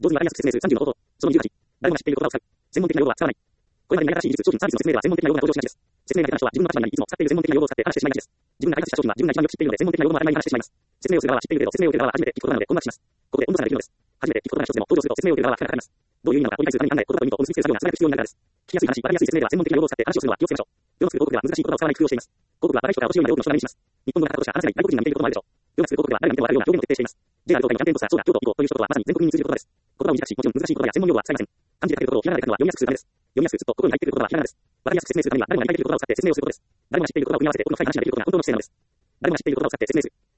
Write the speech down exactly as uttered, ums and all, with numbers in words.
同時にわかりやすく説明するさんじゅうの方法。そのにじゅうはち。誰もが知っている言葉を使う。専門的な用語は使わない。これまでに新しい技術、商品、サービスの説明では専門的な用語が登場しがちです。説明が下手な人は自分の立場にいつも使っている専門的な用語を使って話してしまいがちです。自分が開発した商品は自分が一番よく知っているので専門的な用語も当たり前に話してしまいます。説明をする側は知っているけど、説明を受ける側は初めて聞くことなので困惑します。ここで温度差ができるのです。初めて聞くことが一つでも登場すると説明を受ける側は負荷がかかります。どういう意味なのかを理解するために考え、言葉と意味とを結びつける作業が素早く必要になるからです。聞きやすい話、わかりやすい説明では専門的な用語を使って話をするのは気をつけましょう。世の作る広告では難しい言葉を使わない工夫をしています。広告は若い人からお年寄りまで多くの人が目にします。日本語が片言者、あなたに外国人が見ていることもあるでしょう。世の作る広告では誰が見てもわかるような表現を徹底しています。ジェラル東海のキャンペーンポスター、そうだ、京都行こうという一言はまさに全国民に通じる言葉です。言葉を短くし、もちろん難しい言葉や専門用語は使いません。漢字で書けることをひらがなで書くのは読みやすくするためです。読みやすくすると心に入ってくる言葉はひらがなです。わかりやすく説明するためには誰もが理解できる言葉を使って説明をすることです。誰もが知っている言葉を組み合わせてこの深い話ができることが本当の姿勢なのです。誰もが知っている言葉を使って説明する。